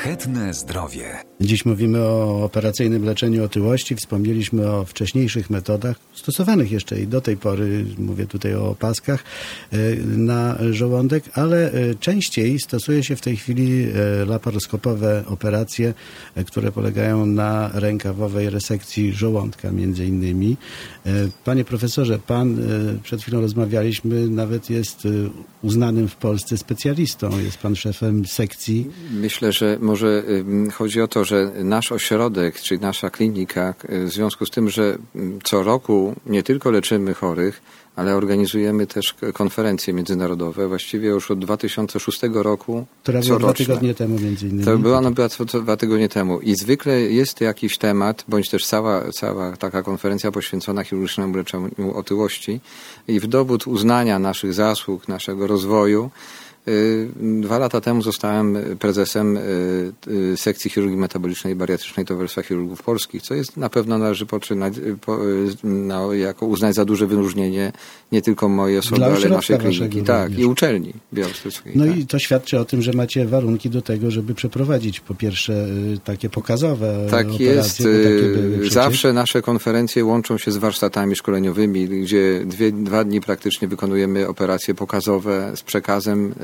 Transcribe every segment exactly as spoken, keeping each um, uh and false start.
Szlachetne zdrowie. Dziś mówimy o operacyjnym leczeniu otyłości. Wspomnieliśmy o wcześniejszych metodach, stosowanych jeszcze i do tej pory, mówię tutaj o opaskach na żołądek, ale częściej stosuje się w tej chwili laparoskopowe operacje, które polegają na rękawowej resekcji żołądka między innymi. Panie profesorze, pan, przed chwilą rozmawialiśmy, nawet jest uznanym w Polsce specjalistą. Jest pan szefem sekcji. Myślę, że może chodzi o to, że nasz ośrodek, czyli nasza klinika, w związku z tym, że co roku nie tylko leczymy chorych, ale organizujemy też konferencje międzynarodowe, właściwie już od dwa tysiące szóstego roku. Która była dwa tygodnie temu między innymi. To była, no, była to, to dwa tygodnie temu. I zwykle jest jakiś temat, bądź też cała, cała taka konferencja poświęcona chirurgicznemu leczeniu otyłości. I w dowód uznania naszych zasług, naszego rozwoju, Dwa lata temu zostałem prezesem sekcji chirurgii metabolicznej i bariatrycznej Towarzystwa Chirurgów Polskich, co jest na pewno należy poczynać, po, no, jako uznać za duże wyróżnienie nie tylko mojej osoby, ale naszej kliniki. Tak, również. I uczelni białostockiej. No tak. I to świadczy o tym, że macie warunki do tego, żeby przeprowadzić po pierwsze takie pokazowe tak operacje. Jest. Takie zawsze nasze konferencje łączą się z warsztatami szkoleniowymi, gdzie dwie, dwa dni praktycznie wykonujemy operacje pokazowe z przekazem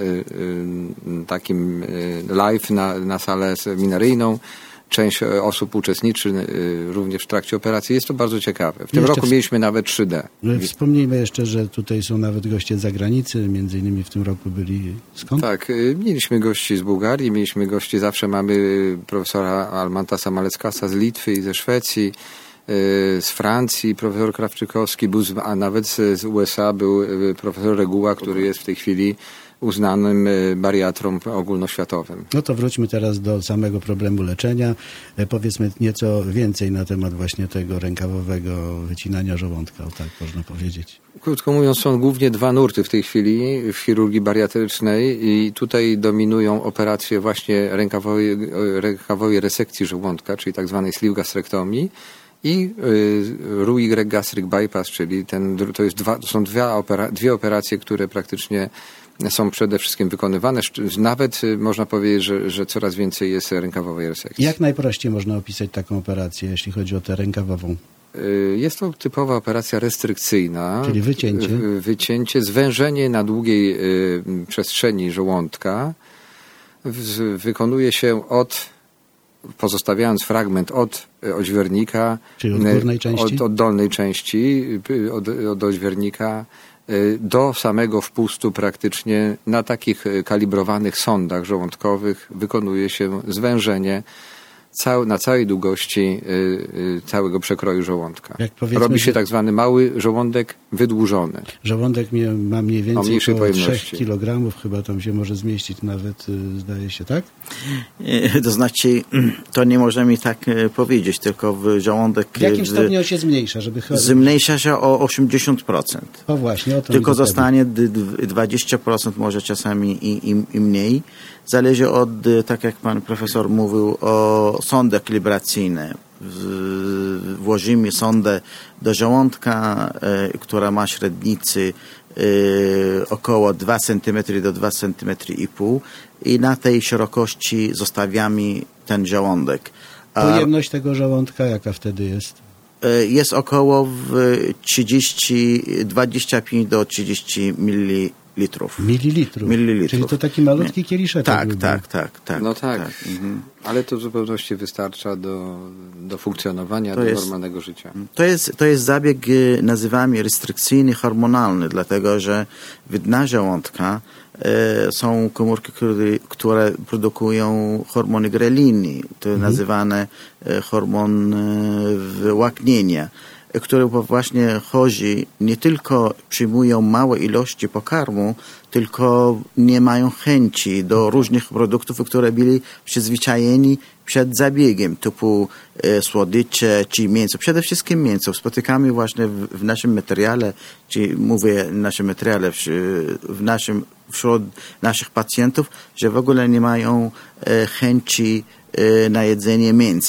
takim live na, na salę seminaryjną. Część osób uczestniczy również w trakcie operacji. Jest to bardzo ciekawe. W tym jeszcze roku w... mieliśmy nawet trzy D. Wspomnijmy jeszcze, że tutaj są nawet goście z zagranicy. Między innymi w tym roku byli skąd? Tak, mieliśmy gości z Bułgarii, mieliśmy gości, zawsze mamy profesora Almantasa Maleckasa z Litwy i ze Szwecji, z Francji, profesor Krawczykowski, był z, a nawet z, z U S A był profesor Reguła, który jest w tej chwili uznanym bariatrą ogólnoświatowym. No to wróćmy teraz do samego problemu leczenia. Powiedzmy nieco więcej na temat właśnie tego rękawowego wycinania żołądka, o tak można powiedzieć. Krótko mówiąc, są głównie dwa nurty w tej chwili w chirurgii bariatrycznej i tutaj dominują operacje właśnie rękawowej, rękawowej resekcji żołądka, czyli tak zwanej sleeve gastrektomii, i R U Y gastric bypass, czyli ten, to, jest dwa, to są dwie, opera, dwie operacje, które praktycznie są przede wszystkim wykonywane. Nawet można powiedzieć, że, że coraz więcej jest rękawowej resekcji. Jak najprościej można opisać taką operację, jeśli chodzi o tę rękawową? Jest to typowa operacja restrykcyjna. Czyli wycięcie. Wycięcie, zwężenie na długiej przestrzeni żołądka. Wykonuje się od, pozostawiając fragment od odźwiernika. Czyli od górnej części? Od, od dolnej części, od, od odźwiernika do samego wpustu praktycznie na takich kalibrowanych sondach żołądkowych wykonuje się zwężenie cał, na całej długości y, y, całego przekroju żołądka. Robi się tak zwany mały żołądek wydłużony. Żołądek ma mniej więcej około trzy kilogramy, chyba tam się może zmieścić nawet, zdaje się, tak? To znaczy, to nie możemy tak powiedzieć, tylko w żołądek... W jakim stopniu on się zmniejsza? Żeby... Zmniejsza się o osiemdziesiąt procent. O właśnie, o to tylko zostanie dwadzieścia procent, może czasami i, i, i mniej. Zależy od, tak jak pan profesor mówił, o sondy kalibracyjne. Włożymy sondę do żołądka, e, która ma średnicy e, około dwa centymetry do dwa centymetry i pół i na tej szerokości zostawiamy ten żołądek. A pojemność tego żołądka jaka wtedy jest? E, jest około trzydzieści, dwadzieścia pięć do trzydziestu mililitrów. Litrów. Mililitrów. Mililitrów. Czyli to taki malutki kieliszek. Tak, tak, tak, tak. No tak, tak. Mhm. Ale to w zupełności wystarcza do, do funkcjonowania, to do jest, normalnego życia. To jest, to jest zabieg, nazywamy restrykcyjny, hormonalny, dlatego że w dna żołądka e, są komórki, które, które produkują hormony greliny, to mhm. nazywane e, hormon e, wyłaknienia, które właśnie chorzy nie tylko przyjmują małe ilości pokarmu, tylko nie mają chęci do różnych produktów, które byli przyzwyczajeni przed zabiegiem, typu e, słodycze czy mięso. Przede wszystkim mięso. Spotykamy właśnie w, w naszym materiale, czy mówię w naszym materiale, w, w naszym, wśród naszych pacjentów, że w ogóle nie mają e, chęci e, na jedzenie mięsa.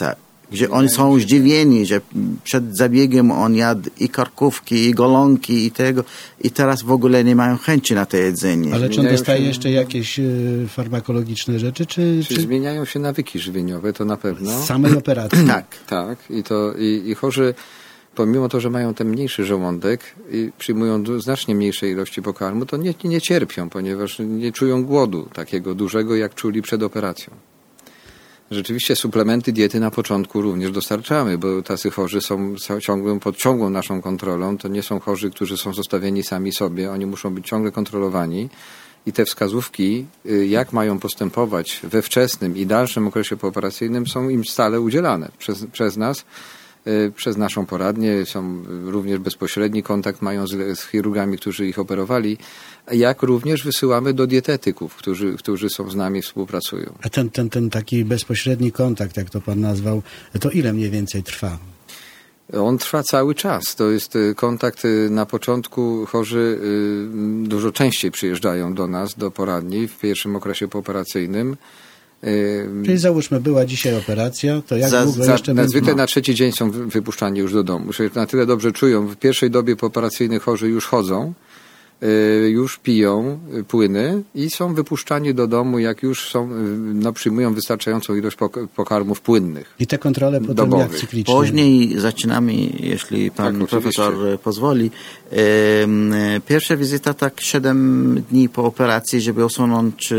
gdzie oni są zdziwieni, że przed zabiegiem on jadł i karkówki, i golonki, i tego, i teraz w ogóle nie mają chęci na to jedzenie. Ale czy on dostaje jeszcze jakieś y, farmakologiczne rzeczy, czy, czy... czy... Zmieniają się nawyki żywieniowe, to na pewno. Z samej operacji? Tak. Tak, i, to, i, i chorzy, pomimo to, że mają ten mniejszy żołądek i przyjmują du- znacznie mniejsze ilości pokarmu, to nie, nie cierpią, ponieważ nie czują głodu takiego dużego, jak czuli przed operacją. Rzeczywiście suplementy diety na początku również dostarczamy, bo tacy chorzy są ciągłym, pod ciągłą naszą kontrolą. To nie są chorzy, którzy są zostawieni sami sobie. Oni muszą być ciągle kontrolowani i te wskazówki, jak mają postępować we wczesnym i dalszym okresie pooperacyjnym, są im stale udzielane przez, przez nas, przez naszą poradnię. Są również bezpośredni kontakt mają z, z chirurgami, którzy ich operowali, jak również wysyłamy do dietetyków, którzy, którzy są z nami, współpracują. A ten, ten, ten taki bezpośredni kontakt, jak to pan nazwał, to ile mniej więcej trwa? On trwa cały czas. To jest kontakt na początku. Chorzy dużo częściej przyjeżdżają do nas, do poradni w pierwszym okresie pooperacyjnym. Czyli załóżmy, była dzisiaj operacja, to jak za, długo za, jeszcze... na, będzie... zwykle na trzeci dzień są wypuszczani już do domu. Się na tyle dobrze czują. W pierwszej dobie pooperacyjnej chorzy już chodzą, już piją płyny i są wypuszczani do domu, jak już są, no, przyjmują wystarczającą ilość pokarmów płynnych. I te kontrole potem dobowych. jak cyklicznie? Później zaczynamy, jeśli pan tak, profesor oczywiście. pozwoli. E, pierwsza wizyta tak siedem dni po operacji, żeby usunąć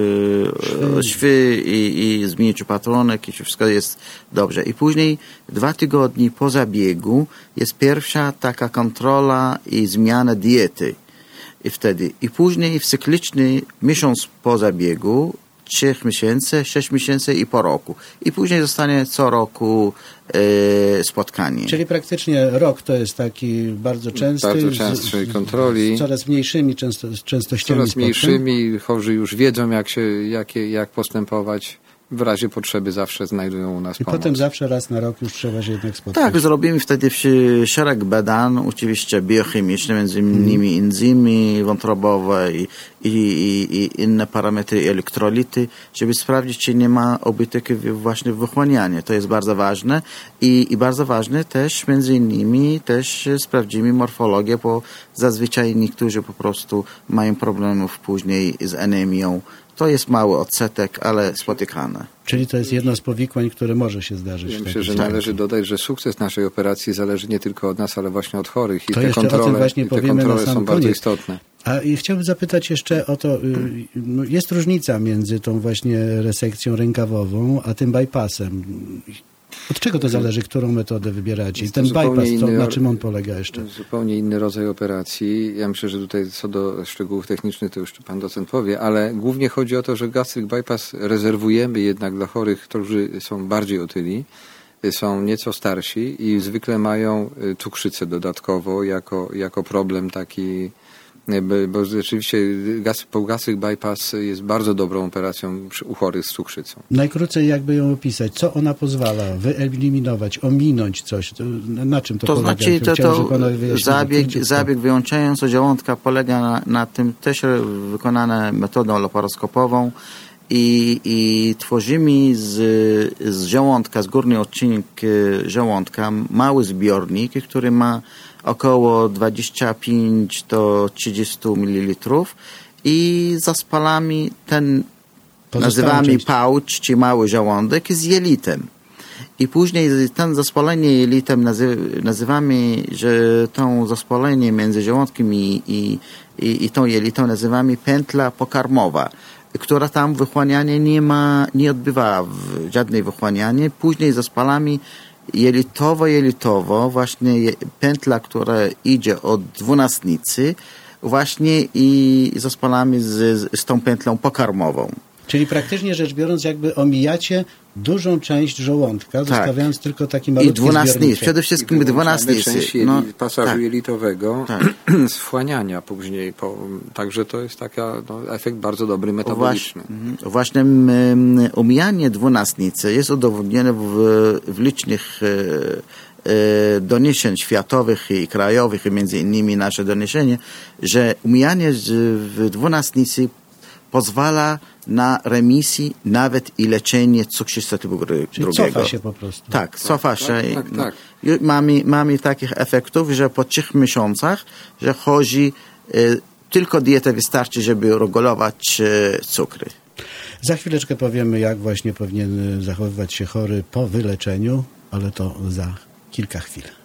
e, szwy i, i zmienić patronek i wszystko jest dobrze. I później dwa tygodnie po zabiegu jest pierwsza taka kontrola i zmiana diety. I wtedy. I później w cykliczny miesiąc po zabiegu, trzech miesięcy, sześć miesięcy i po roku. I później zostanie co roku e, spotkanie. Czyli praktycznie rok to jest taki bardzo częsty. Bardzo częstszej kontroli. Z coraz mniejszymi często, częstościami Coraz spotkań. mniejszymi. Chorzy już wiedzą, jak się, jak, jak postępować. W razie potrzeby zawsze znajdują u nas I pomoc. potem zawsze raz na rok już trzeba się jednak spotkać. Tak, zrobimy wtedy szereg badań, oczywiście biochemiczne, między innymi enzymy wątrobowe i, i, i, i inne parametry, elektrolity, żeby sprawdzić, czy nie ma obytek właśnie w wychłanianiu. To jest bardzo ważne i, i bardzo ważne też między innymi też sprawdzimy morfologię, bo zazwyczaj niektórzy po prostu mają problemów później z anemią. To jest mały odsetek, ale spotykane. Czyli to jest jedno z powikłań, które może się zdarzyć. Ja w myślę, że sytuacji. należy dodać, że sukces naszej operacji zależy nie tylko od nas, ale właśnie od chorych. I To te jeszcze o tym kontrole, właśnie i te powiemy na kontrole sam są bardzo koniec. istotne. A i chciałbym zapytać jeszcze o to, jest różnica między tą właśnie resekcją rękawową, a tym bypassem. Od czego to zależy, którą metodę wybieracie? I Jest to ten zupełnie bypass, co, inny- na czym on polega jeszcze? Zupełnie inny rodzaj operacji. Ja myślę, że tutaj co do szczegółów technicznych to już pan docent powie, ale głównie chodzi o to, że gastric bypass rezerwujemy jednak dla chorych, którzy są bardziej otyli, są nieco starsi i zwykle mają cukrzycę dodatkowo jako, jako problem taki, bo, bo rzeczywiście gastric bypass jest bardzo dobrą operacją przy- u chorych z cukrzycą. Najkrócej jakby ją opisać, co ona pozwala wyeliminować, ominąć coś, to, na czym to, To polega? znaczy, to, Chciałem, żeby to panowie wyjaśnili zabieg, króciutko. zabieg wyłączający żołądka polega na, na tym też wykonane metodą laparoskopową i, i tworzymy z, z żołądka, z górny odcinek żołądka mały zbiornik, który ma około dwadzieścia pięć do trzydziestu mililitrów i zaspalamy ten, Pozostałą nazywamy część. pouch, czy mały żołądek z jelitem. I później ten zaspalenie jelitem nazy nazywamy, że to zaspalenie między żołądkiem i, i, i, i tą jelitą nazywamy pętla pokarmowa, która tam wychłanianie nie ma, nie odbywa w żadnej wychłanianie. Później zaspalamy jelitowo-jelitowo, właśnie je, pętla, która idzie od dwunastnicy, właśnie i zaspalamy z, z, z tą pętlą pokarmową. Czyli praktycznie rzecz biorąc, jakby omijacie dużą część żołądka, Tak. zostawiając tylko taki I malutki dwunastnicy, zbiorniczek. przede wszystkim dwunastnicy. Część No, jeli, pasażu tak. jelitowego Tak. z wchłaniania później. Po, także to jest taka, no, efekt bardzo dobry, metaboliczny. Właśnie, mhm. Właśnie um, omijanie dwunastnicy jest udowodnione w, w licznych e, e, doniesień światowych i krajowych, i między innymi nasze doniesienie, że omijanie z, w dwunastnicy pozwala na remisję nawet i leczenie cukrzycy typu Czyli drugiego. cofa się po prostu. Tak, cofa się. tak, tak, tak. I Mamy, mamy takich efektów, że po trzech miesiącach, że chodzi y, tylko dieta wystarczy, żeby regulować y, cukry. Za chwileczkę powiemy, jak właśnie powinien zachowywać się chory po wyleczeniu, ale to za kilka chwil.